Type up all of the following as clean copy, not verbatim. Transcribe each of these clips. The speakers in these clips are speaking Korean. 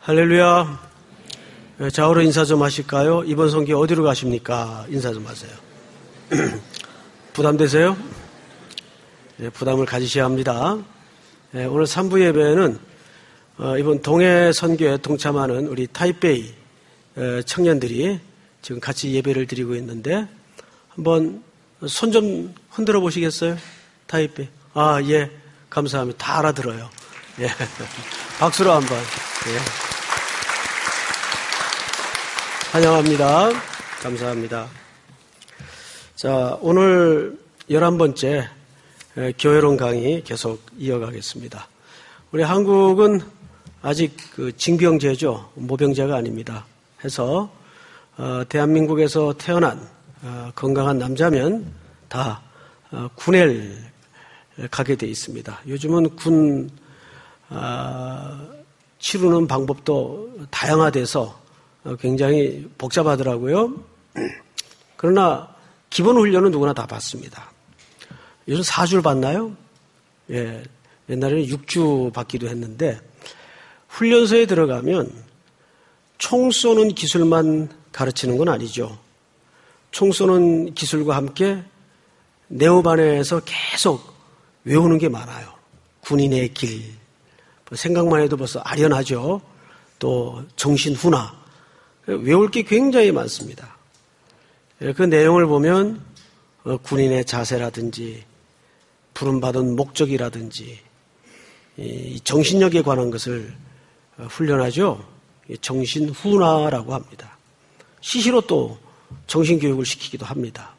할렐루야. 좌우로 인사 좀 하실까요? 이번 성교 어디로 가십니까? 인사 좀 하세요. 부담되세요? 네, 부담을 가지셔야 합니다. 네, 오늘 3부 예배는 이번 동해 선교에 동참하는 우리 타이베이 청년들이 지금 같이 예배를 드리고 있는데 한번 손 좀 흔들어 보시겠어요? 타이베이. 아, 예. 감사합니다. 다 알아들어요. 예. 박수로 한번. 예. 환영합니다. 감사합니다. 자, 오늘 11번째 교회론 강의 계속 이어가겠습니다. 우리 한국은 아직 징병제죠. 모병제가 아닙니다. 해서 대한민국에서 태어난 건강한 남자면 다 군에 가게 돼 있습니다. 요즘은 군 치르는 방법도 다양화돼서 굉장히 복잡하더라고요. 그러나 기본 훈련은 누구나 다 받습니다. 요즘 4주를 받나요? 예, 옛날에는 6주 받기도 했는데 훈련소에 들어가면 총 쏘는 기술만 가르치는 건 아니죠. 총 쏘는 기술과 함께 네오반에서 계속 외우는 게 많아요. 군인의 길. 생각만 해도 벌써 아련하죠. 또 정신훈화. 외울 게 굉장히 많습니다. 그 내용을 보면 군인의 자세라든지 부름받은 목적이라든지 정신력에 관한 것을 훈련하죠. 정신훈화라고 합니다. 시시로 또 정신교육을 시키기도 합니다.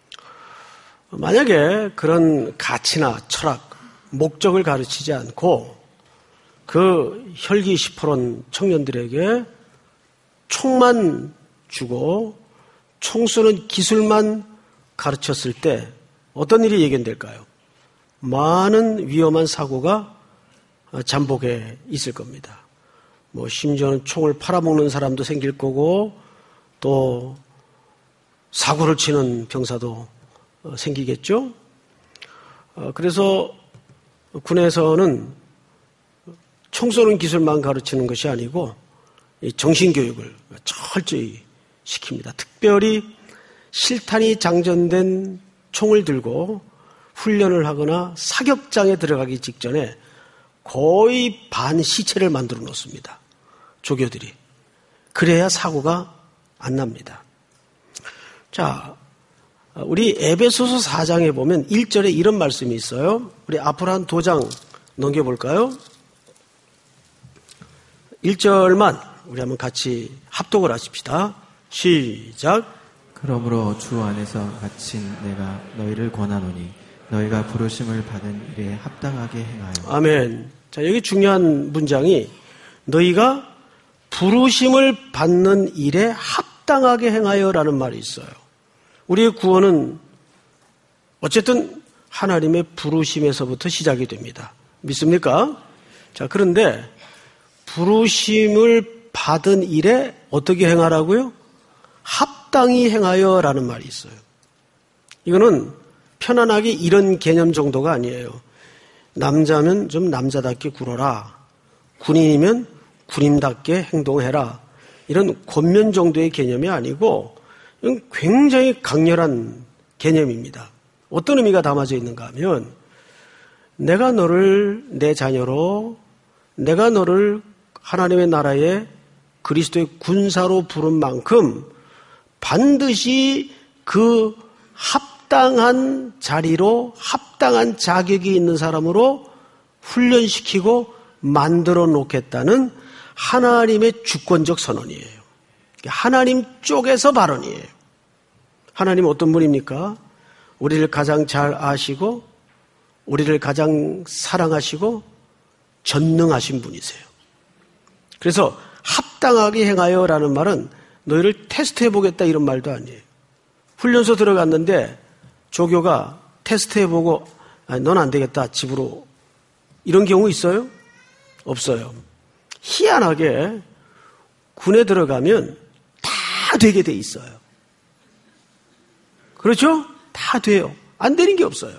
만약에 그런 가치나 철학, 목적을 가르치지 않고 그 혈기 시퍼런 청년들에게 총만 주고 총 쏘는 기술만 가르쳤을 때 어떤 일이 예견될까요? 많은 위험한 사고가 잠복해 있을 겁니다. 심지어는 총을 팔아먹는 사람도 생길 거고 또 사고를 치는 병사도 생기겠죠? 그래서 군에서는 총 쏘는 기술만 가르치는 것이 아니고 정신교육을 철저히 시킵니다. 특별히 실탄이 장전된 총을 들고 훈련을 하거나 사격장에 들어가기 직전에 거의 반 시체를 만들어 놓습니다. 조교들이. 그래야 사고가 안 납니다. 자, 우리 에베소서 4장에 보면 1절에 이런 말씀이 있어요. 우리 앞으로 한 2장 넘겨볼까요? 1절만 우리 한번 같이 합독을 하십시다. 시작. 그러므로 주 안에서 갇힌 내가 너희를 권하노니 너희가 부르심을 받은 일에 합당하게 행하여. 아멘. 자, 여기 중요한 문장이 너희가 부르심을 받는 일에 합당하게 행하여라는 말이 있어요. 우리의 구원은 어쨌든 하나님의 부르심에서부터 시작이 됩니다. 믿습니까? 자, 그런데 부르심을 받은 일에 어떻게 행하라고요? 합당히 행하여라는 말이 있어요. 이거는 편안하게 이런 개념 정도가 아니에요. 남자면 좀 남자답게 굴어라. 군인이면 군인답게 행동해라. 이런 권면 정도의 개념이 아니고 이건 굉장히 강렬한 개념입니다. 어떤 의미가 담아져 있는가 하면 내가 너를 내 자녀로 내가 너를 하나님의 나라에 그리스도의 군사로 부른 만큼 반드시 그 합당한 자리로 합당한 자격이 있는 사람으로 훈련시키고 만들어 놓겠다는 하나님의 주권적 선언이에요. 하나님 쪽에서 발언이에요. 하나님 어떤 분입니까? 우리를 가장 잘 아시고 우리를 가장 사랑하시고 전능하신 분이세요. 그래서 합당하게 행하여라는 말은 너희를 테스트해보겠다 이런 말도 아니에요. 훈련소 들어갔는데 조교가 테스트해보고 넌 안 되겠다 집으로 이런 경우 있어요? 없어요. 희한하게 군에 들어가면 다 되게 돼 있어요. 그렇죠? 다 돼요. 안 되는 게 없어요.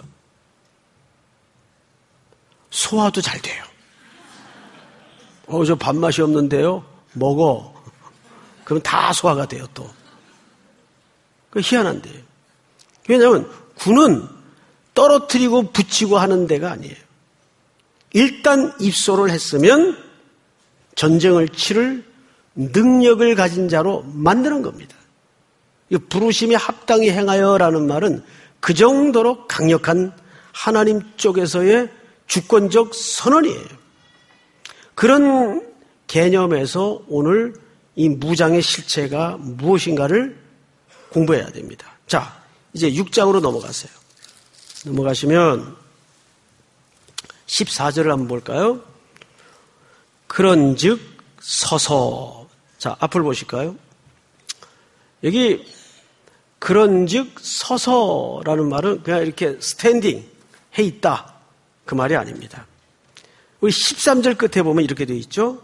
소화도 잘 돼요. 저 밥맛이 없는데요. 먹어. 그럼 다 소화가 돼요, 또. 그 희한한데. 왜냐하면 군은 떨어뜨리고 붙이고 하는 데가 아니에요. 일단 입소를 했으면 전쟁을 치를 능력을 가진 자로 만드는 겁니다. 부르심에 합당히 행하여라는 말은 그 정도로 강력한 하나님 쪽에서의 주권적 선언이에요. 그런 개념에서 오늘 이 무장의 실체가 무엇인가를 공부해야 됩니다. 자, 이제 6장으로 넘어가세요. 넘어가시면 14절을 한번 볼까요? 그런즉 서서. 자, 앞을 보실까요? 여기 그런즉 서서라는 말은 그냥 이렇게 스탠딩 해 있다 그 말이 아닙니다. 우리 13절 끝에 보면 이렇게 되어 있죠.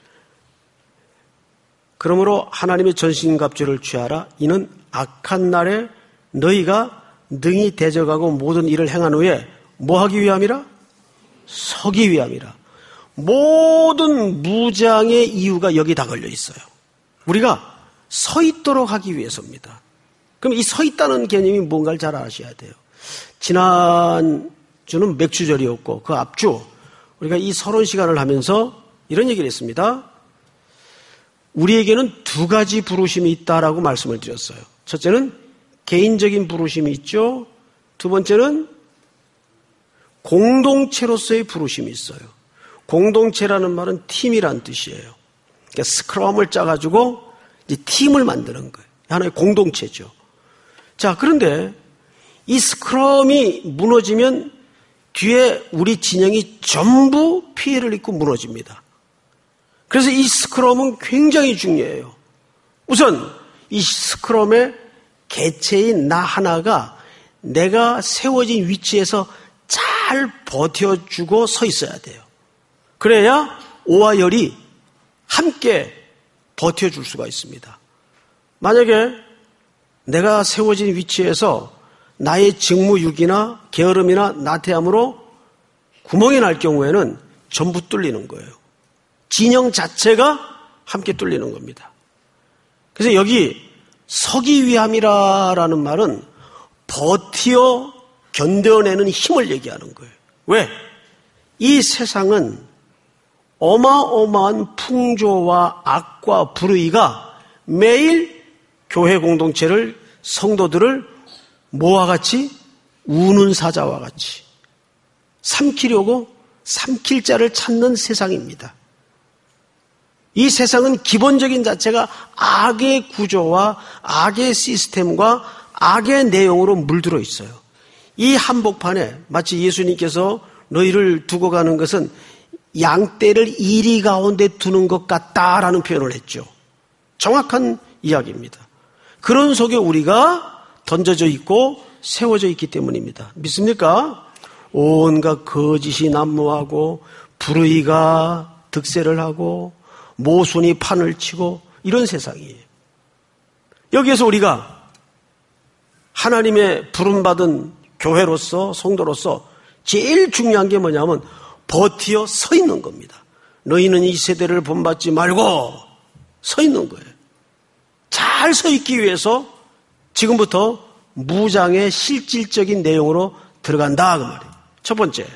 그러므로 하나님의 전신갑주를 취하라. 이는 악한 날에 너희가 능히 대적하고 모든 일을 행한 후에 뭐 하기 위함이라? 서기 위함이라. 모든 무장의 이유가 여기 다 걸려 있어요. 우리가 서 있도록 하기 위해서입니다. 그럼 이 서 있다는 개념이 뭔가를 잘 아셔야 돼요. 지난 주는 맥주절이었고 그 앞주 우리가 이 서론 시간을 하면서 이런 얘기를 했습니다. 우리에게는 두 가지 부르심이 있다라고 말씀을 드렸어요. 첫째는 개인적인 부르심이 있죠. 두 번째는 공동체로서의 부르심이 있어요. 공동체라는 말은 팀이란 뜻이에요. 그러니까 스크럼을 짜가지고 이제 팀을 만드는 거예요. 하나의 공동체죠. 자, 그런데 이 스크럼이 무너지면 뒤에 우리 진영이 전부 피해를 입고 무너집니다. 그래서 이 스크럼은 굉장히 중요해요. 우선 이 스크럼의 개체인 나 하나가 내가 세워진 위치에서 잘 버텨주고 서 있어야 돼요. 그래야 오와 열이 함께 버텨줄 수가 있습니다. 만약에 내가 세워진 위치에서 나의 직무유기나 게으름이나 나태함으로 구멍이 날 경우에는 전부 뚫리는 거예요. 진영 자체가 함께 뚫리는 겁니다. 그래서 여기 서기 위함이라는 말은 버티어 견뎌내는 힘을 얘기하는 거예요. 왜? 이 세상은 어마어마한 풍조와 악과 불의가 매일 교회 공동체를 성도들을 뭐와 같이? 우는 사자와 같이 삼키려고 삼킬 자를 찾는 세상입니다. 이 세상은 기본적인 자체가 악의 구조와 악의 시스템과 악의 내용으로 물들어 있어요. 이 한복판에 마치 예수님께서 너희를 두고 가는 것은 양떼를 이리 가운데 두는 것 같다라는 표현을 했죠. 정확한 이야기입니다. 그런 속에 우리가 던져져 있고 세워져 있기 때문입니다. 믿습니까? 온갖 거짓이 난무하고 불의가 득세를 하고 모순이 판을 치고 이런 세상이에요. 여기에서 우리가 하나님의 부름받은 교회로서 성도로서 제일 중요한 게 뭐냐면 버티어 서 있는 겁니다. 너희는 이 세대를 본받지 말고 서 있는 거예요. 잘 서 있기 위해서 지금부터 무장의 실질적인 내용으로 들어간다 그 말이에요. 첫 번째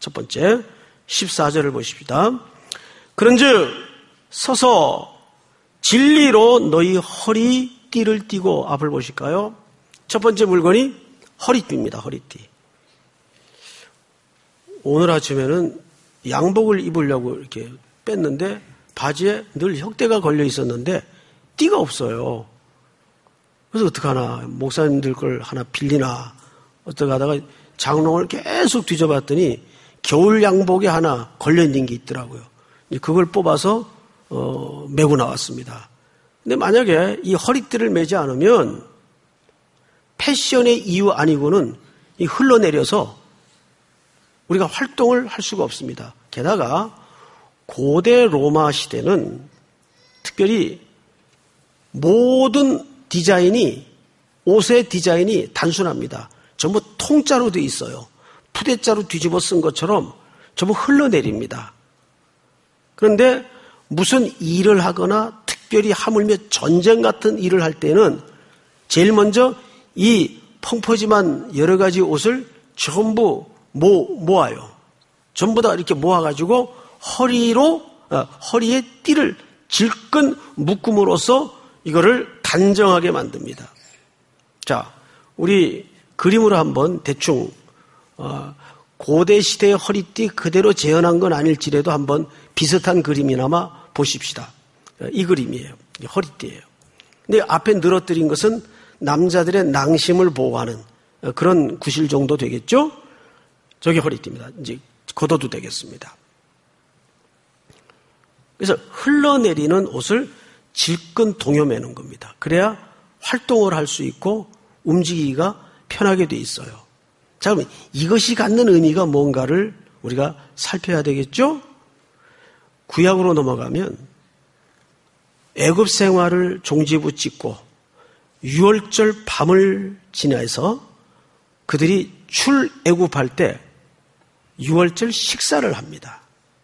14절을 보십시다. 그런즉 서서 진리로 너희 허리띠를 띠고 앞을 보실까요? 첫 번째 물건이 허리띠입니다. 허리띠. 오늘 아침에는 양복을 입으려고 이렇게 뺐는데 바지에 늘 혁대가 걸려 있었는데 띠가 없어요. 그래서 어떡하나 목사님들 걸 하나 빌리나 어떻게 하다가 장롱을 계속 뒤져봤더니 겨울 양복에 하나 걸려있는 게 있더라고요. 그걸 뽑아서 메고 나왔습니다. 근데 만약에 이 허리띠를 매지 않으면 패션의 이유 아니고는 흘러내려서 우리가 활동을 할 수가 없습니다. 게다가 고대 로마 시대는 특별히 모든 디자인이 옷의 디자인이 단순합니다. 전부 통짜로 되어 있어요. 푸대자로 뒤집어 쓴 것처럼 전부 흘러내립니다. 그런데 무슨 일을 하거나 특별히 하물며 전쟁 같은 일을 할 때는 제일 먼저 이 펑퍼짐한 여러 가지 옷을 전부 모아요. 전부 다 이렇게 모아가지고 허리에 띠를 질끈 묶음으로써 이거를 단정하게 만듭니다. 자, 우리 그림으로 한번 대충 고대 시대의 허리띠 그대로 재현한 건 아닐지라도 한번 비슷한 그림이나마 보십시다. 이 그림이에요. 허리띠예요. 근데 앞에 늘어뜨린 것은 남자들의 낭심을 보호하는 그런 구실 정도 되겠죠? 저게 허리띠입니다. 이제 걷어도 되겠습니다. 그래서 흘러내리는 옷을 질끈 동여매는 겁니다. 그래야 활동을 할 수 있고 움직이기가 편하게 돼 있어요. 자, 그러면 이것이 갖는 의미가 뭔가를 우리가 살펴야 되겠죠? 구약으로 넘어가면 애굽 생활을 종지부 찍고 6월절 밤을 지나서 그들이 출애굽할 때 6월절 식사를 합니다.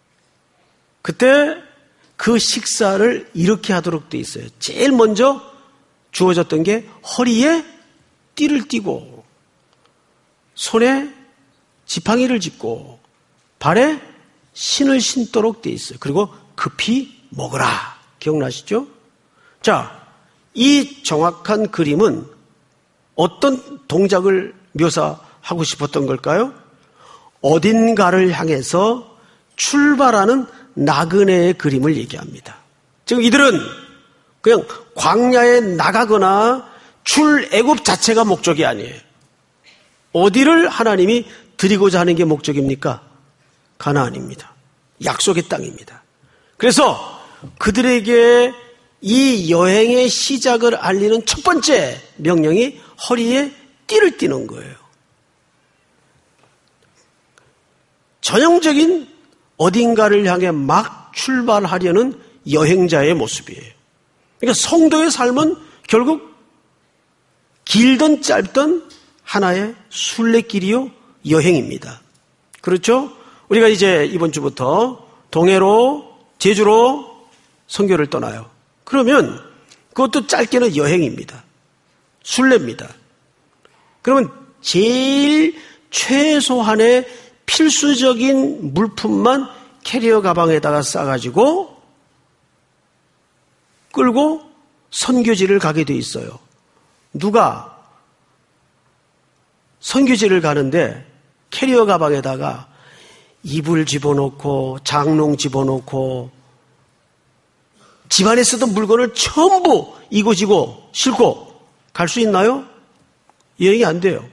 그때 그 식사를 이렇게 하도록 돼 있어요. 제일 먼저 주어졌던 게 허리에 띠를 띠고 손에 지팡이를 짚고 발에 신을 신도록 돼 있어요. 그리고 급히 먹으라. 기억나시죠? 자, 이 정확한 그림은 어떤 동작을 묘사하고 싶었던 걸까요? 어딘가를 향해서 출발하는 나그네의 그림을 얘기합니다. 지금 이들은 그냥 광야에 나가거나 출애굽 자체가 목적이 아니에요. 어디를 하나님이 드리고자 하는 게 목적입니까? 가나안입니다. 약속의 땅입니다. 그래서 그들에게 이 여행의 시작을 알리는 첫 번째 명령이 허리에 띠를 띠는 거예요. 전형적인 어딘가를 향해 막 출발하려는 여행자의 모습이에요. 그러니까 성도의 삶은 결국 길든 짧든 하나의 순례길이요 여행입니다. 그렇죠? 우리가 이제 이번 주부터 동해로 제주로 선교를 떠나요. 그러면 그것도 짧게는 여행입니다. 순례입니다. 그러면 제일 최소한의 필수적인 물품만 캐리어 가방에다가 싸가지고 끌고 선교지를 가게 돼 있어요. 누가 선교지를 가는데 캐리어 가방에다가 이불 집어넣고 장롱 집어넣고 집안에 쓰던 물건을 전부 이고지고 싣고 갈 수 있나요? 여행이 안 돼요.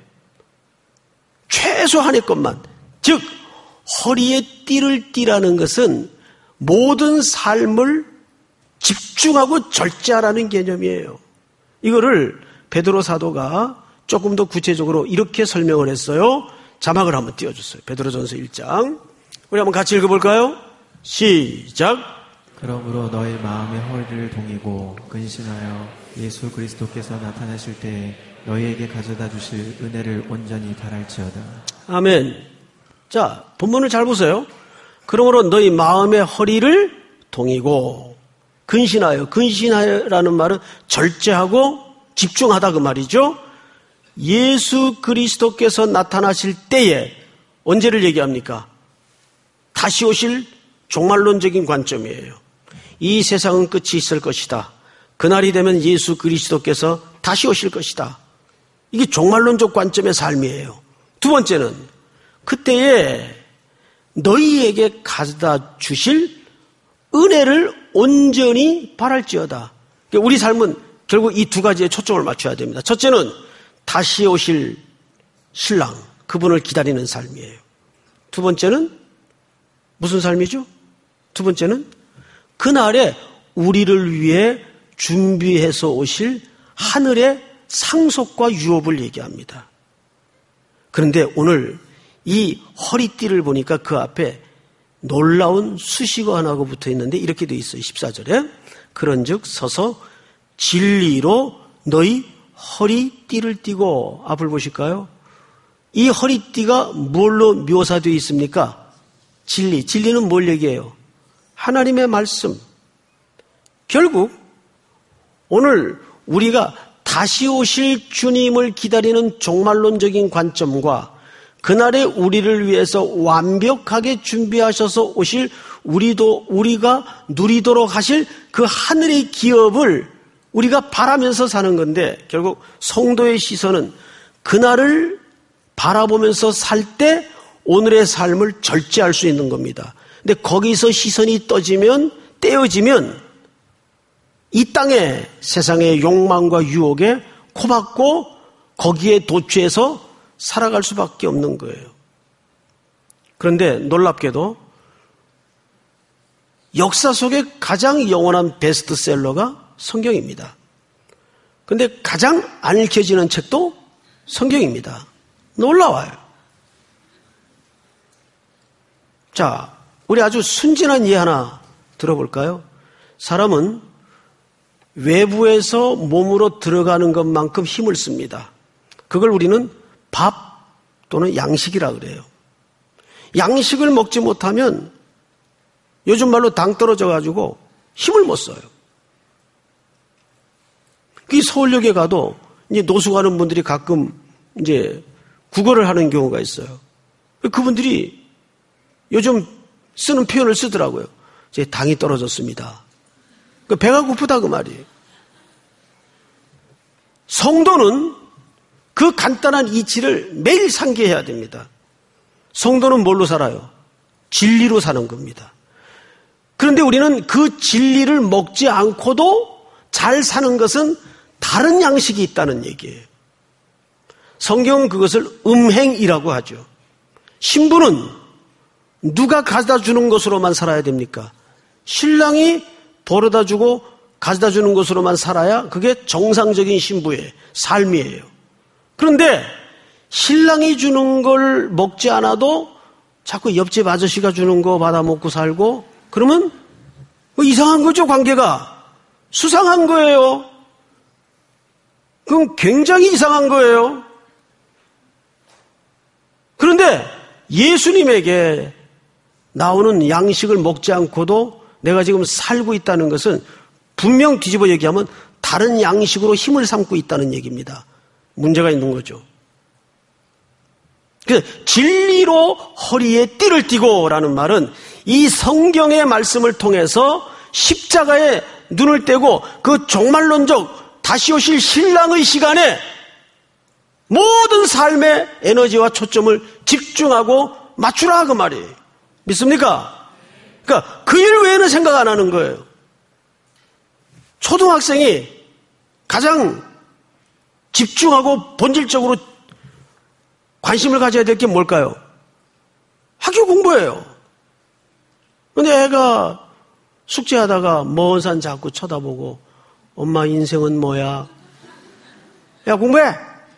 최소한의 것만. 즉 허리에 띠를 띠라는 것은 모든 삶을 집중하고 절제하라는 개념이에요. 이거를 베드로 사도가 조금 더 구체적으로 이렇게 설명을 했어요. 자막을 한번 띄워주세요. 베드로전서 1장. 우리 한번 같이 읽어볼까요? 시작. 그러므로 너희 마음의 허리를 동이고 근신하여 예수 그리스도께서 나타나실 때 너희에게 가져다 주실 은혜를 온전히 바랄지어다. 아멘. 자, 본문을 잘 보세요. 그러므로 너희 마음의 허리를 동이고 근신하여라는 말은 절제하고 집중하다 그 말이죠. 예수 그리스도께서 나타나실 때에 언제를 얘기합니까? 다시 오실 종말론적인 관점이에요. 이 세상은 끝이 있을 것이다. 그날이 되면 예수 그리스도께서 다시 오실 것이다. 이게 종말론적 관점의 삶이에요. 두 번째는 그때에 너희에게 가져다 주실 은혜를 온전히 바랄지어다. 우리 삶은 결국 이 두 가지에 초점을 맞춰야 됩니다. 첫째는 다시 오실 신랑, 그분을 기다리는 삶이에요. 두 번째는 무슨 삶이죠? 두 번째는 그날에 우리를 위해 준비해서 오실 하늘의 상속과 유업을 얘기합니다. 그런데 오늘 이 허리띠를 보니까 그 앞에 놀라운 수식어 하나가 붙어 있는데 이렇게 되어 있어요. 14절에 그런즉 서서 진리로 너희 허리띠를 띠고. 앞을 보실까요? 이 허리띠가 뭘로 묘사되어 있습니까? 진리. 진리는 뭘 얘기해요? 하나님의 말씀. 결국 오늘 우리가 다시 오실 주님을 기다리는 종말론적인 관점과 그날에 우리를 위해서 완벽하게 준비하셔서 오실 우리가 누리도록 하실 그 하늘의 기업을 우리가 바라면서 사는 건데, 결국 성도의 시선은 그날을 바라보면서 살 때 오늘의 삶을 절제할 수 있는 겁니다. 근데 거기서 시선이 떼어지면 이 땅의 세상의 욕망과 유혹에 코박고 거기에 도취해서 살아갈 수밖에 없는 거예요. 그런데 놀랍게도 역사 속에 가장 영원한 베스트셀러가 성경입니다. 그런데 가장 안 읽혀지는 책도 성경입니다. 놀라워요. 자, 우리 아주 순진한 이해 하나 들어볼까요? 사람은 외부에서 몸으로 들어가는 것만큼 힘을 씁니다. 그걸 우리는 밥 또는 양식이라 그래요. 양식을 먹지 못하면 요즘 말로 당 떨어져가지고 힘을 못 써요. 이 서울역에 가도 이제 노숙 하는 분들이 가끔 이제 구걸을 하는 경우가 있어요. 그분들이 요즘 쓰는 표현을 쓰더라고요. 제 당이 떨어졌습니다. 배가 고프다 그 말이에요. 성도는 그 간단한 이치를 매일 상기해야 됩니다. 성도는 뭘로 살아요? 진리로 사는 겁니다. 그런데 우리는 그 진리를 먹지 않고도 잘 사는 것은 다른 양식이 있다는 얘기예요. 성경은 그것을 음행이라고 하죠. 신부는 누가 가져다 주는 것으로만 살아야 됩니까? 신랑이 벌어다 주고 가져다 주는 것으로만 살아야 그게 정상적인 신부의 삶이에요. 그런데 신랑이 주는 걸 먹지 않아도 자꾸 옆집 아저씨가 주는 거 받아 먹고 살고, 그러면 이상한 거죠. 관계가 수상한 거예요. 그건 굉장히 이상한 거예요. 그런데 예수님에게 나오는 양식을 먹지 않고도 내가 지금 살고 있다는 것은 분명 뒤집어 얘기하면 다른 양식으로 힘을 삼고 있다는 얘기입니다. 문제가 있는 거죠. 진리로 허리에 띠를 띠고 라는 말은 이 성경의 말씀을 통해서 십자가에 눈을 떼고 그 종말론적 다시 오실 신랑의 시간에 모든 삶의 에너지와 초점을 집중하고 맞추라 그 말이에요. 믿습니까? 그러니까 그 일 외에는 생각 안 하는 거예요. 초등학생이 가장 집중하고 본질적으로 관심을 가져야 될 게 뭘까요? 학교 공부예요. 근데 애가 숙제하다가 먼 산 자꾸 쳐다보고 엄마 인생은 뭐야? 야 공부해!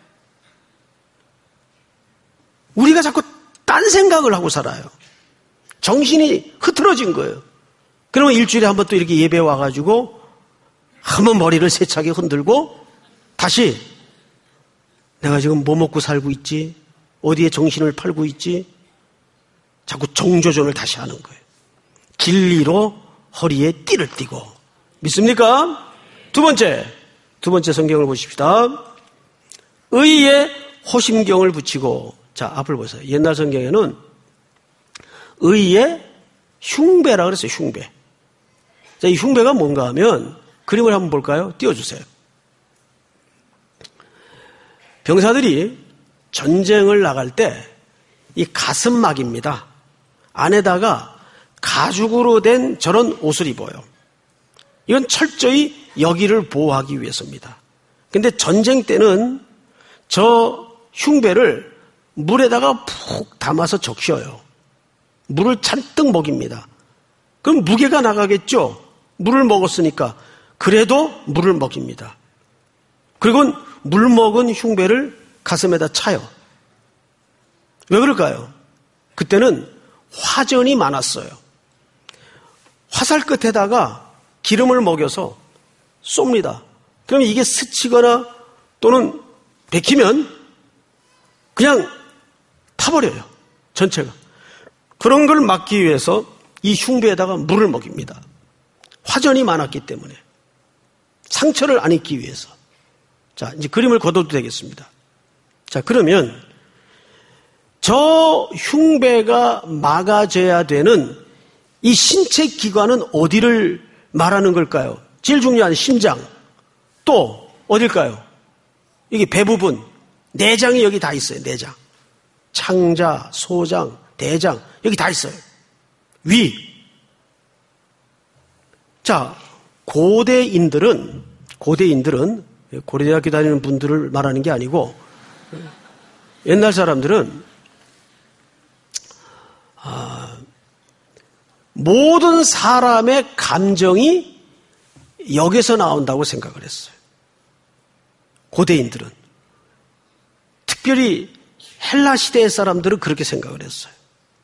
우리가 자꾸 딴 생각을 하고 살아요. 정신이 흐트러진 거예요. 그러면 일주일에 한 번 또 이렇게 예배 와가지고 한번 머리를 세차게 흔들고 다시 내가 지금 뭐 먹고 살고 있지? 어디에 정신을 팔고 있지? 자꾸 정조준을 다시 하는 거예요. 진리로 허리에 띠를 띠고. 믿습니까? 두 번째 성경을 보십시다. 의에 호심경을 붙이고. 자, 앞을 보세요. 옛날 성경에는 의에 흉배라 그랬어요. 흉배. 자, 이 흉배가 뭔가 하면 그림을 한번 볼까요? 띄워주세요. 병사들이 전쟁을 나갈 때 이 가슴막입니다. 안에다가 가죽으로 된 저런 옷을 입어요. 이건 철저히 여기를 보호하기 위해서입니다. 근데 전쟁 때는 저 흉배를 물에다가 푹 담아서 적셔요. 물을 잔뜩 먹입니다. 그럼 무게가 나가겠죠? 물을 먹었으니까. 그래도 물을 먹입니다. 그리고 물 먹은 흉배를 가슴에다 차요. 왜 그럴까요? 그때는 화전이 많았어요. 화살 끝에다가 기름을 먹여서 쏩니다. 그럼 이게 스치거나 또는 베끼면 그냥 타버려요. 전체가. 그런 걸 막기 위해서 이 흉배에다가 물을 먹입니다. 화전이 많았기 때문에. 상처를 안 입기 위해서. 자, 이제 그림을 거둬도 되겠습니다. 자, 그러면 저 흉배가 막아져야 되는 이 신체 기관은 어디를 말하는 걸까요? 제일 중요한 심장. 또 어딜까요? 이게 배 부분. 내장이 여기 다 있어요. 내장. 창자, 소장, 대장 여기 다 있어요. 위. 자, 고대인들은 고려대학교 다니는 분들을 말하는 게 아니고 옛날 사람들은 모든 사람의 감정이 여기서 나온다고 생각을 했어요. 고대인들은. 특별히 헬라 시대의 사람들은 그렇게 생각을 했어요.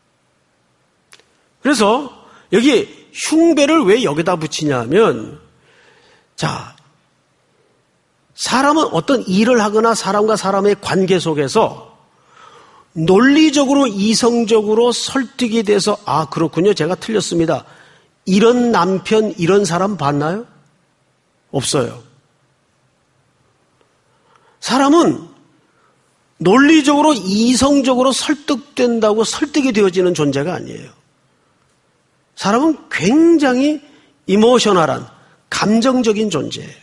그래서 여기 흉배를 왜 여기다 붙이냐면, 자, 사람은 어떤 일을 하거나 사람과 사람의 관계 속에서 논리적으로 이성적으로 설득이 돼서 아 그렇군요, 제가 틀렸습니다, 이런 남편 이런 사람 봤나요? 없어요. 사람은 논리적으로 이성적으로 설득된다고 설득이 되어지는 존재가 아니에요. 사람은 굉장히 이모셔널한 감정적인 존재예요.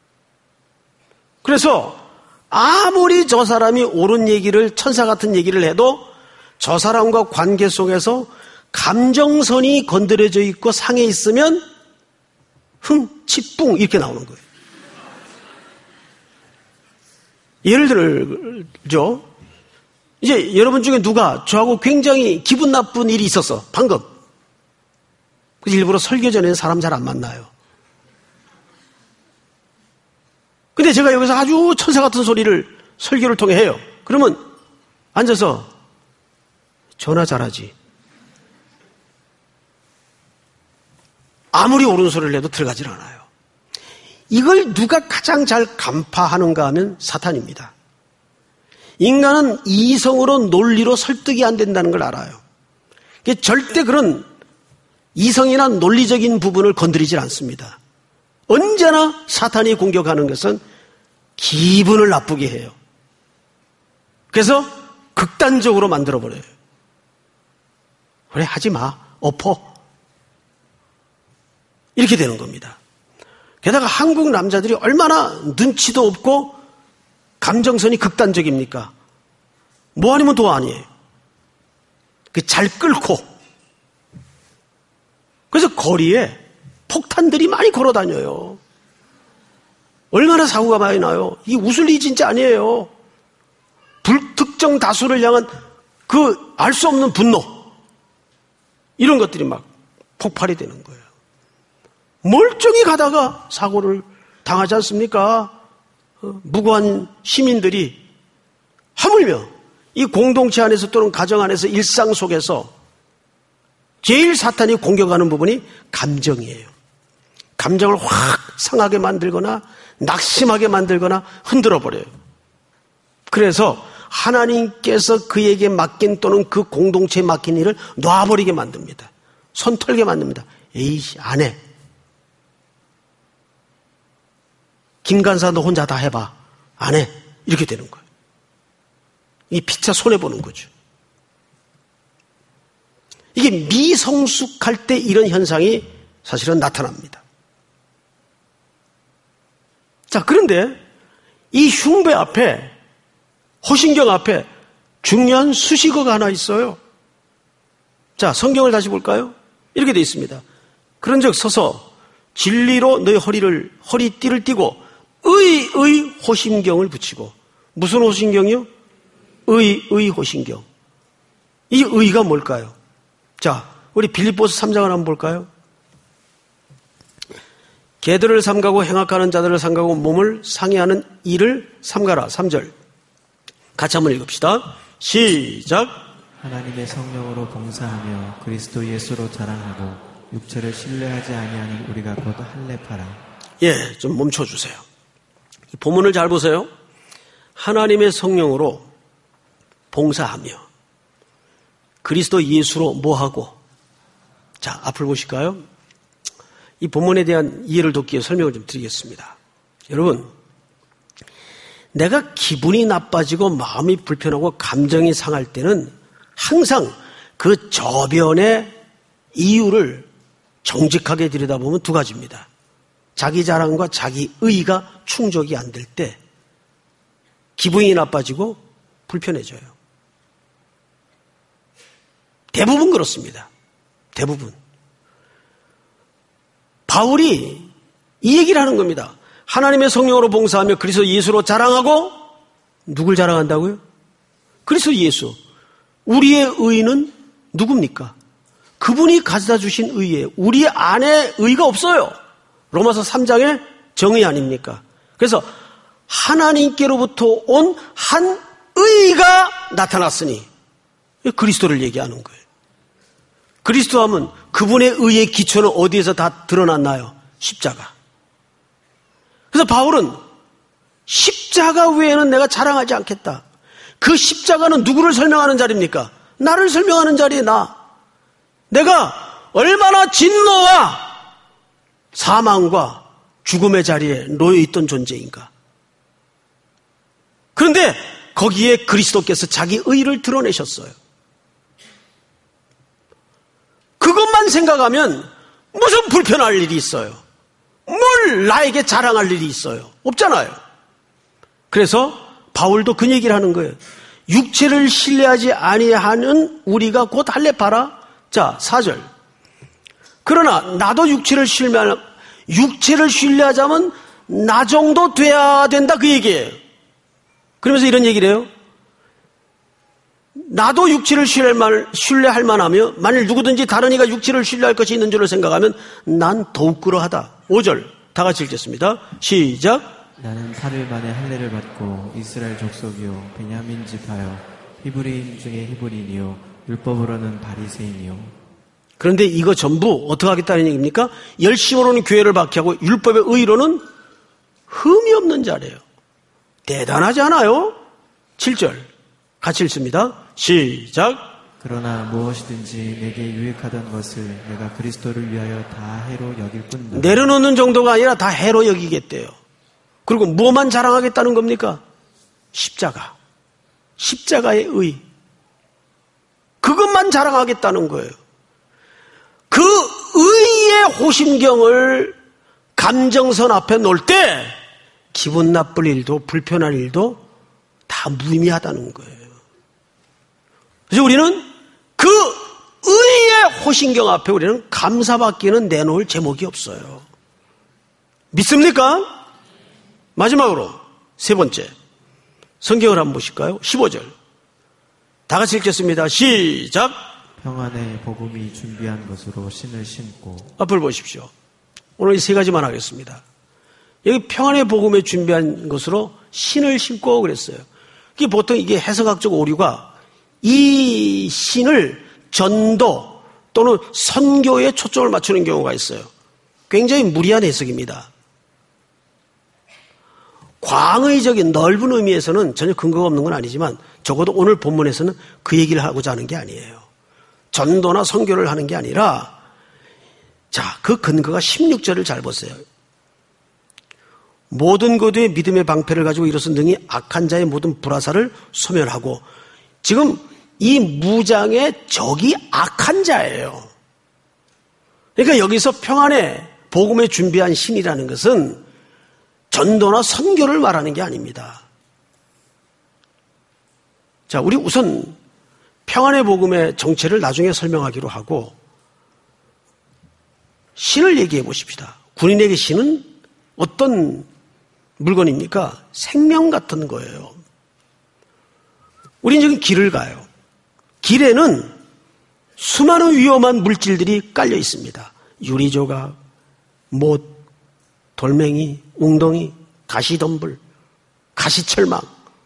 그래서 아무리 저 사람이 옳은 얘기를, 천사 같은 얘기를 해도 저 사람과 관계 속에서 감정선이 건드려져 있고 상해 있으면 치뿡 이렇게 나오는 거예요. 예를 들죠. 이제 여러분 중에 누가 저하고 굉장히 기분 나쁜 일이 있었어. 방금. 그래서 일부러 설교 전에는 사람 잘 안 만나요. 근데 제가 여기서 아주 천사 같은 소리를 설교를 통해 해요. 그러면 앉아서 전화 잘하지. 아무리 옳은 소리를 해도 들어가질 않아요. 이걸 누가 가장 잘 간파하는가 하면 사탄입니다. 인간은 이성으로 논리로 설득이 안 된다는 걸 알아요. 절대 그런 이성이나 논리적인 부분을 건드리질 않습니다. 언제나 사탄이 공격하는 것은 기분을 나쁘게 해요. 그래서 극단적으로 만들어버려요. 그래, 하지 마. 엎어. 이렇게 되는 겁니다. 게다가 한국 남자들이 얼마나 눈치도 없고 감정선이 극단적입니까? 뭐 아니면 도 아니에요. 잘 끌고. 그래서 거리에 폭탄들이 많이 걸어 다녀요. 얼마나 사고가 많이 나요. 이 웃을 일이 진짜 아니에요. 불특정 다수를 향한 그 알 수 없는 분노, 이런 것들이 막 폭발이 되는 거예요. 멀쩡히 가다가 사고를 당하지 않습니까? 무고한 시민들이 하물며 이 공동체 안에서 또는 가정 안에서 일상 속에서 제일 사탄이 공격하는 부분이 감정이에요. 감정을 확 상하게 만들거나 낙심하게 만들거나 흔들어 버려요. 그래서 하나님께서 그에게 맡긴 또는 그 공동체에 맡긴 일을 놔버리게 만듭니다. 손 털게 만듭니다. 에이씨, 안 해. 김간사 너 혼자 다 해봐. 안 해. 이렇게 되는 거예요. 이 피차 손해보는 거죠. 이게 미성숙할 때 이런 현상이 사실은 나타납니다. 자, 그런데 이 흉배 앞에, 호신경 앞에 중요한 수식어가 하나 있어요. 자, 성경을 다시 볼까요? 이렇게 되어 있습니다. 그런즉 서서 진리로 너희 허리띠를 띠고 의의 호신경을 붙이고. 무슨 호신경이요? 의의 호신경. 이 의가 뭘까요? 자, 우리 빌립보서 3장을 한번 볼까요? 개들을 삼가고 행악하는 자들을 삼가고 몸을 상해하는 일을 삼가라. 3절. 같이 한번 읽읍시다. 시작. 하나님의 성령으로 봉사하며 그리스도 예수로 자랑하고 육체를 신뢰하지 아니하는 우리가 곧 할례파라. 예, 좀 멈춰주세요. 이 본문을 잘 보세요. 하나님의 성령으로 봉사하며 그리스도 예수로 뭐하고. 자, 앞을 보실까요? 이 본문에 대한 이해를 돕기 위해 설명을 좀 드리겠습니다. 여러분, 내가 기분이 나빠지고 마음이 불편하고 감정이 상할 때는 항상 그 저변의 이유를 정직하게 들여다보면 두 가지입니다. 자기 자랑과 자기 의의가 충족이 안 될 때 기분이 나빠지고 불편해져요. 대부분 그렇습니다. 대부분. 바울이 이 얘기를 하는 겁니다. 하나님의 성령으로 봉사하며 그리스도 예수로 자랑하고, 누굴 자랑한다고요? 그리스도 예수. 우리의 의는 누굽니까? 그분이 가져다 주신 의예요. 우리 안에 의가 없어요. 로마서 3장의 정의 아닙니까? 그래서 하나님께로부터 온 한 의가 나타났으니 그리스도를 얘기하는 거예요. 그리스도 하면 그분의 의의 기초는 어디에서 다 드러났나요? 십자가. 그래서 바울은 십자가 외에는 내가 자랑하지 않겠다. 그 십자가는 누구를 설명하는 자리입니까? 나를 설명하는 자리에 나. 내가 얼마나 진노와 사망과 죽음의 자리에 놓여있던 존재인가. 그런데 거기에 그리스도께서 자기 의를 드러내셨어요. 그것만 생각하면 무슨 불편할 일이 있어요? 뭘 나에게 자랑할 일이 있어요? 없잖아요. 그래서 바울도 그 얘기를 하는 거예요. 육체를 신뢰하지 아니하는 우리가 곧 할례파라. 자, 4절. 그러나 나도 육체를 신뢰하자면 나 정도 돼야 된다, 그 얘기예요. 그러면서 이런 얘기를 해요. 나도 육체를 신뢰할 만하며 만일 누구든지 다른 이가 육체를 신뢰할 것이 있는 줄을 생각하면 난 더욱 그러하다. 5절 다 같이 읽겠습니다. 시작. 나는 8일 만에 할례를 받고 이스라엘 족속이요 베냐민 지파요 히브리인 중에 히브리인이요 율법으로는 바리새인이요. 그런데 이거 전부 어떻게 하겠다는 얘기입니까? 열심으로는 교회를 박해하고 율법의 의로는 흠이 없는 자래요. 대단하지 않아요? 7절 같이 읽습니다. 시작. 그러나 무엇이든지 내게 유익하던 것을 내가 그리스도를 위하여 다 해로 여길 뿐이다. 내려놓는 정도가 아니라 다 해로 여기겠대요. 그리고 뭐만 자랑하겠다는 겁니까? 십자가. 십자가의 의. 그것만 자랑하겠다는 거예요. 그 의의 호심경을 감정선 앞에 놓을 때 기분 나쁠 일도 불편한 일도 다 무의미하다는 거예요. 그래서 우리는 그 의의 호심경 앞에 우리는 감사받기는 내놓을 제목이 없어요. 믿습니까? 마지막으로 세 번째 성경을 한번 보실까요? 15절 다 같이 읽겠습니다. 시작. 평안의 복음이 준비한 것으로 신을 신고. 앞을 보십시오. 오늘 이 세 가지만 하겠습니다. 여기 평안의 복음에 준비한 것으로 신을 신고 그랬어요. 이게 보통 이게 해석학적 오류가 이 신을 전도 또는 선교에 초점을 맞추는 경우가 있어요. 굉장히 무리한 해석입니다. 광의적인 넓은 의미에서는 전혀 근거가 없는 건 아니지만 적어도 오늘 본문에서는 그 얘기를 하고자 하는 게 아니에요. 전도나 선교를 하는 게 아니라 자, 그 근거가 16절을 잘 보세요. 모든 고도의 믿음의 방패를 가지고 일어선 등이 악한 자의 모든 불화살을 소멸하고. 지금 이 무장의 적이 악한 자예요. 그러니까 여기서 평안의 복음에 준비한 신이라는 것은 전도나 선교를 말하는 게 아닙니다. 자, 우리 우선 평안의 복음의 정체를 나중에 설명하기로 하고 신을 얘기해 보십시다. 군인에게 신은 어떤 물건입니까? 생명 같은 거예요. 우린 지금 길을 가요. 길에는 수많은 위험한 물질들이 깔려 있습니다. 유리조각, 못, 돌멩이, 웅덩이, 가시덤불, 가시철망,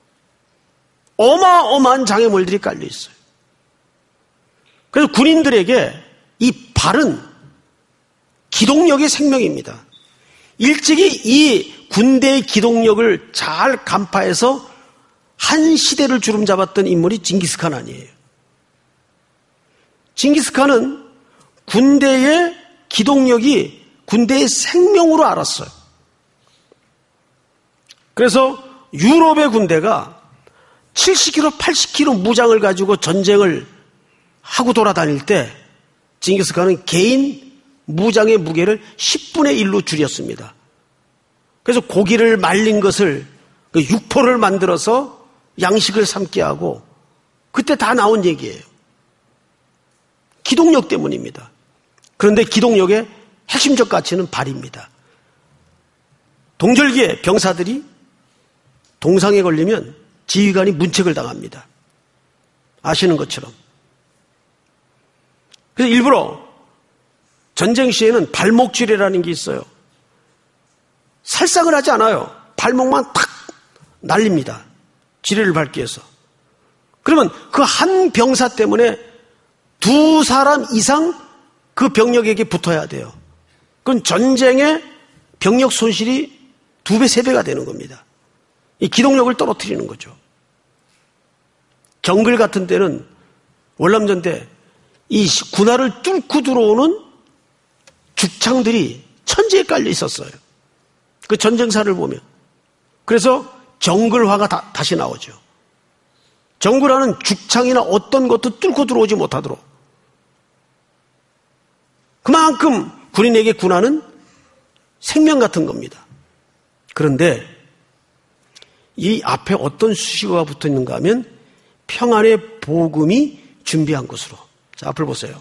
어마어마한 장애물들이 깔려 있어요. 그래서 군인들에게 이 발은 기동력의 생명입니다. 일찍이 이 군대의 기동력을 잘 간파해서 한 시대를 주름잡았던 인물이 징기스칸 아니에요. 징기스칸은 군대의 기동력이 군대의 생명으로 알았어요. 그래서 유럽의 군대가 70km, 80km 무장을 가지고 전쟁을 하고 돌아다닐 때 징기스칸은 개인 무장의 무게를 10분의 1로 줄였습니다. 그래서 고기를 말린 것을 육포를 만들어서 양식을 삼게 하고 그때 다 나온 얘기예요. 기동력 때문입니다. 그런데 기동력의 핵심적 가치는 발입니다. 동절기에 병사들이 동상에 걸리면 지휘관이 문책을 당합니다. 아시는 것처럼. 그래서 일부러 전쟁 시에는 발목지뢰라는 게 있어요. 살상을 하지 않아요. 발목만 탁 날립니다. 지뢰를 밟기 위해서. 그러면 그 한 병사 때문에 2사람 이상 그 병력에게 붙어야 돼요. 그건 전쟁의 병력 손실이 2배, 3배가 되는 겁니다. 이 기동력을 떨어뜨리는 거죠. 정글 같은 데는 월남전 때 이 군화를 뚫고 들어오는 죽창들이 천지에 깔려 있었어요. 그 전쟁사를 보면. 그래서 정글화가 다시 나오죠. 정글화는 죽창이나 어떤 것도 뚫고 들어오지 못하도록. 그만큼 군인에게 군화는 생명 같은 겁니다. 그런데 이 앞에 어떤 수식어가 붙어 있는가 하면 평안의 복음이 준비한 것으로. 자, 앞을 보세요.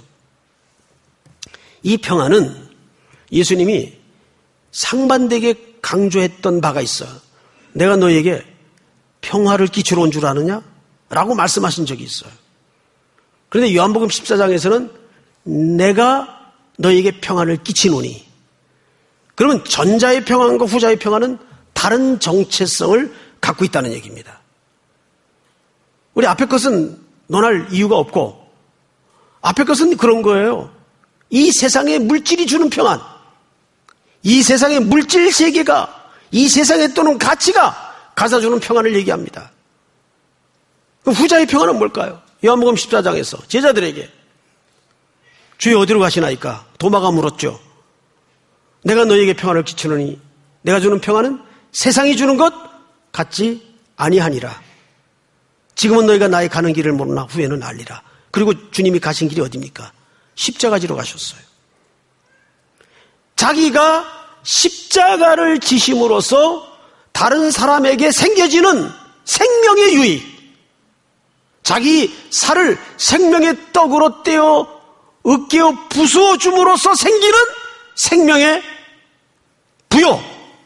이 평안은 예수님이 상반되게 강조했던 바가 있어. 내가 너에게 평화를 끼치러 온 줄 아느냐? 라고 말씀하신 적이 있어요. 그런데 요한복음 14장에서는 내가 너에게 평안을 끼치노니. 그러면 전자의 평안과 후자의 평안은 다른 정체성을 갖고 있다는 얘기입니다. 우리 앞에 것은 논할 이유가 없고 앞에 것은 그런 거예요. 이 세상의 물질이 주는 평안, 이 세상의 물질 세계가 이 세상에 또는 가치가 가져주는 평안을 얘기합니다. 그럼 후자의 평안은 뭘까요? 요한복음 14장에서 제자들에게 주여 어디로 가시나이까? 도마가 물었죠. 내가 너에게 평안을 끼치노니 내가 주는 평안은 세상이 주는 것 같지 아니하니라. 지금은 너희가 나의 가는 길을 모르나 후에는 알리라. 그리고 주님이 가신 길이 어디입니까? 십자가지로 가셨어요. 자기가 십자가를 지심으로써 다른 사람에게 생겨지는 생명의 유익, 자기 살을 생명의 떡으로 떼어 으깨어 부수어 줌으로써 생기는 생명의 부요,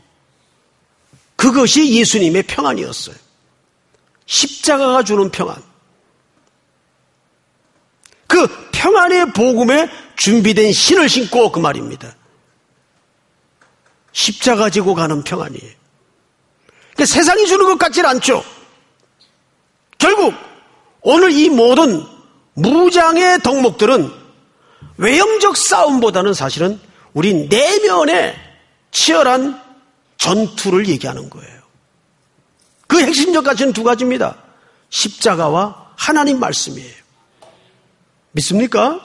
그것이 예수님의 평안이었어요. 십자가가 주는 평안. 그 평안의 복음에 준비된 신을 신고 그 말입니다. 십자가 지고 가는 평안이에요. 그러니까 세상이 주는 것 같지는 않죠. 결국 오늘 이 모든 무장의 덕목들은 외형적 싸움보다는 사실은 우리 내면의 치열한 전투를 얘기하는 거예요. 그 핵심적 가치는 2가지입니다. 십자가와 하나님 말씀이에요. 믿습니까?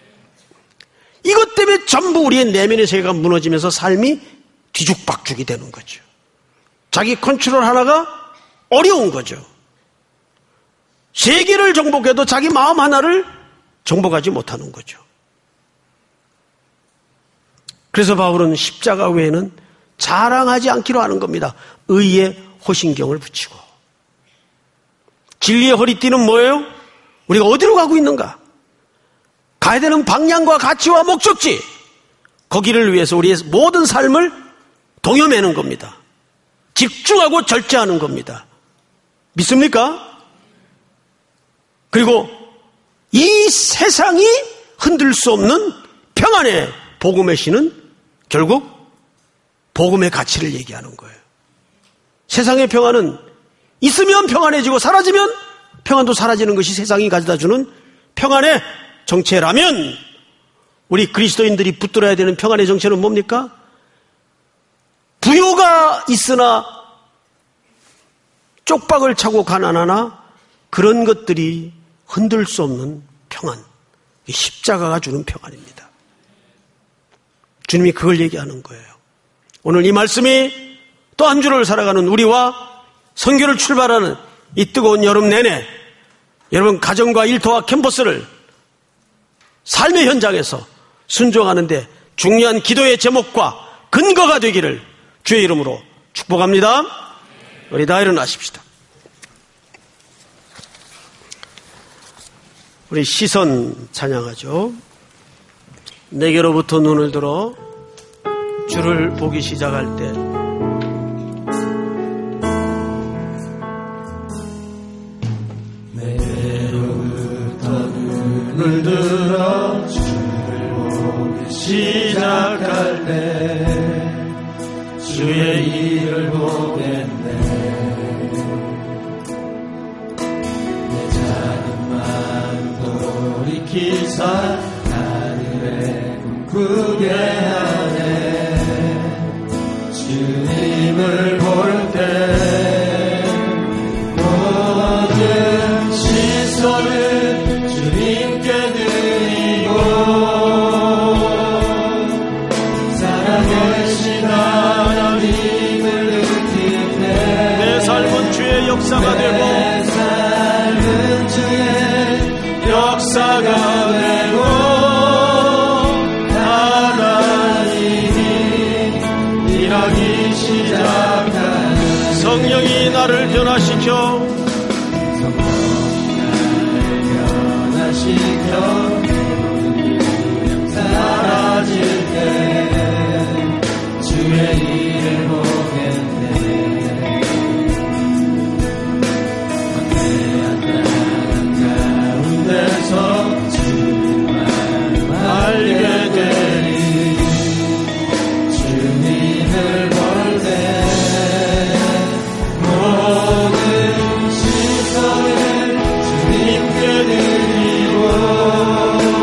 이것 때문에 전부 우리의 내면의 세계가 무너지면서 삶이 뒤죽박죽이 되는 거죠. 자기 컨트롤 하나가 어려운 거죠. 세계를 정복해도 자기 마음 하나를 정복하지 못하는 거죠. 그래서 바울은 십자가 외에는 자랑하지 않기로 하는 겁니다. 의의 호신경을 붙이고. 진리의 허리띠는 뭐예요? 우리가 어디로 가고 있는가? 가야 되는 방향과 가치와 목적지, 거기를 위해서 우리의 모든 삶을 동여매는 겁니다. 집중하고 절제하는 겁니다. 믿습니까? 그리고 이 세상이 흔들 수 없는 평안의 복음의 신은 결국 복음의 가치를 얘기하는 거예요. 세상의 평안은 있으면 평안해지고 사라지면 평안도 사라지는 것이 세상이 가져다주는 평안의 정체라면 우리 그리스도인들이 붙들어야 되는 평안의 정체는 뭡니까? 부요가 있으나 쪽박을 차고 가난하나 그런 것들이 흔들 수 없는 평안, 십자가가 주는 평안입니다. 주님이 그걸 얘기하는 거예요. 오늘 이 말씀이 또 한 주를 살아가는 우리와 선교를 출발하는 이 뜨거운 여름 내내 여러분 가정과 일터와 캠퍼스를 삶의 현장에서 순종하는 데 중요한 기도의 제목과 근거가 되기를 주의 이름으로 축복합니다. 우리 다 일어나십시다. 우리 시선 찬양하죠. 내게로부터 눈을 들어 주를 보기 시작할 때 내게로부터 눈을 들어 주를 보기 시작할 때 주의 일을 보겠네. 내 작은 마음 돌이키사 하늘에 꿈꾸게 하네. 주님을 볼 때 모든 시선을 주님께 드리고 살아계신 하나님을 느낄 때 내 삶은 주의 역사가 되고 내 삶은 주의 역사가 되고 하나님이 일하기 시작하는 성령이 나를 변화시켜 사라질 때 주의 일을 보겠네. 막대한 가운데서 주님만 알게 되리. 주님을 볼 때 모든 시선을 주님께 드리고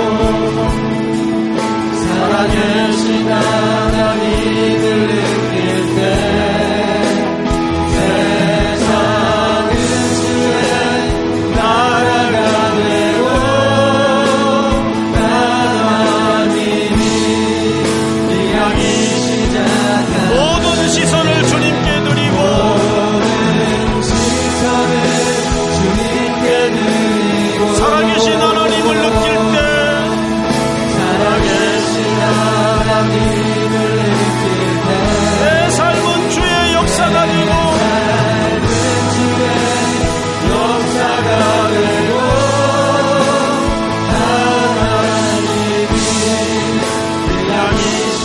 살아계신 하나님을 느낄 때 세상은 주의 나라가 되고 하나님이 일하기 시작한 모든 시선을 주님께 드리고 모든 시선을 주님께 드리고 살아계신 하나님을 느낄 때 하나님을 느낄 때 내 삶은 주의 역사가 되고 주의 역사가 되고 하나님이 일하기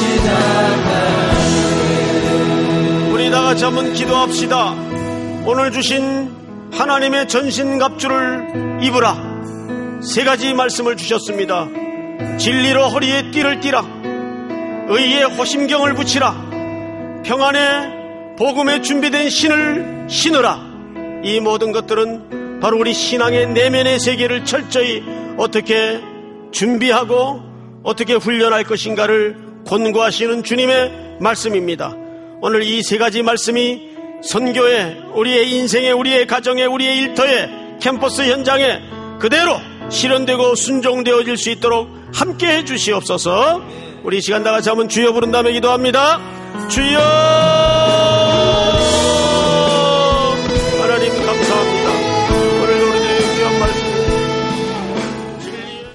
시작하네. 우리 다 같이 한번 기도합시다. 오늘 주신 하나님의 전신갑주를 입으라. 세 가지 말씀을 주셨습니다. 진리로 허리에 띠를 띠라. 의의 호심경을 붙이라. 평안의 복음에 준비된 신을 신으라. 이 모든 것들은 바로 우리 신앙의 내면의 세계를 철저히 어떻게 준비하고 어떻게 훈련할 것인가를 권고하시는 주님의 말씀입니다. 오늘 이 세 가지 말씀이 선교에, 우리의 인생에, 우리의 가정에, 우리의 일터에, 캠퍼스 현장에 그대로 실현되고 순종되어질 수 있도록 함께해 주시옵소서. 우리 시간 다 같이 한번 주여 부른 다음에 기도합니다. 주여